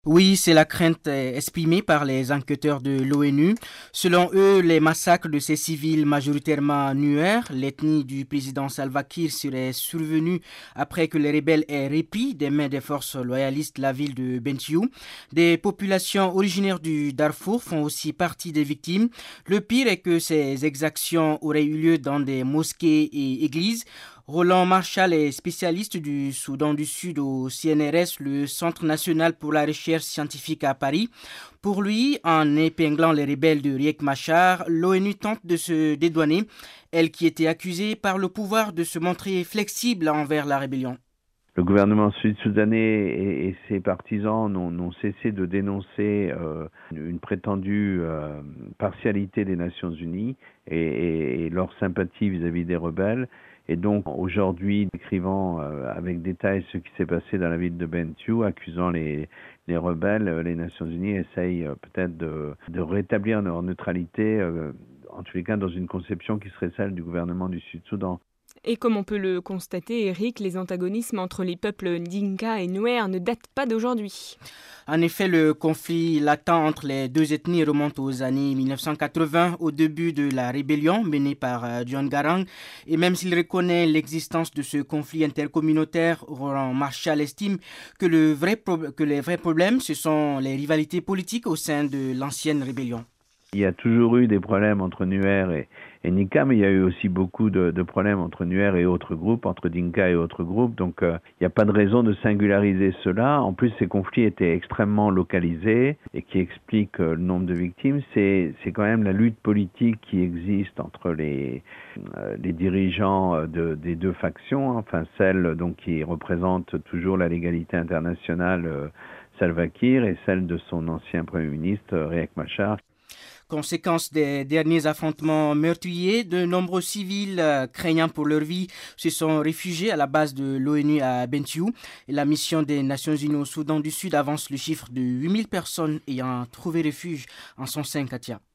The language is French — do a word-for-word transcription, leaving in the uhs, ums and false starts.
Oui, c'est la crainte euh, exprimée par les enquêteurs de l'ONU. Selon eux, les massacres de ces civils majoritairement nuers, l'ethnie du président Salva Kiir serait survenue après que les rebelles aient repris des mains des forces loyalistes la ville de Bentiu. Des populations originaires du Darfour font aussi partie des victimes. Le pire est que ces exactions auraient eu lieu dans des mosquées et églises. Roland Marshall est spécialiste du Soudan du Sud au C N R S, le Centre national pour la recherche scientifique à Paris. Pour lui, en épinglant les rebelles de Riek Machar, l'ONU tente de se dédouaner, elle qui était accusée par le pouvoir de se montrer flexible envers la rébellion. Le gouvernement sud-soudanais et, et ses partisans n'ont, n'ont cessé de dénoncer euh, une prétendue euh, partialité des Nations Unies et, et, et leur sympathie vis-à-vis des rebelles. Et donc aujourd'hui, décrivant euh, avec détail ce qui s'est passé dans la ville de Bentiu, accusant les, les rebelles, les Nations Unies essayent euh, peut-être de, de rétablir leur neutralité, euh, en tous les cas dans une conception qui serait celle du gouvernement du Sud-Soudan. Et comme on peut le constater, Eric, les antagonismes entre les peuples Dinka et Nuer ne datent pas d'aujourd'hui. En effet, le conflit latent entre les deux ethnies remonte aux années mille neuf cent quatre-vingts, au début de la rébellion menée par euh, John Garang. Et même s'il reconnaît l'existence de ce conflit intercommunautaire, Roland Marshall estime que, le vrai pro- que les vrais problèmes, ce sont les rivalités politiques au sein de l'ancienne rébellion. Il y a toujours eu des problèmes entre Nuer et, et Nika, mais il y a eu aussi beaucoup de, de problèmes entre Nuer et autres groupes, entre Dinka et autres groupes. Donc euh, il n'y a pas de raison de singulariser cela. En plus, ces conflits étaient extrêmement localisés et qui explique euh, le nombre de victimes. C'est, c'est quand même la lutte politique qui existe entre les, euh, les dirigeants de, des deux factions, enfin celle donc qui représente toujours la légalité internationale, euh, Salva Kiir, et celle de son ancien Premier ministre, Riek Machar. Conséquence des derniers affrontements meurtriers, de nombreux civils euh, craignant pour leur vie se sont réfugiés à la base de l'ONU à Bentiu. Et la mission des Nations Unies au Soudan du Sud avance le chiffre de huit mille personnes ayant trouvé refuge en son sein, Katia.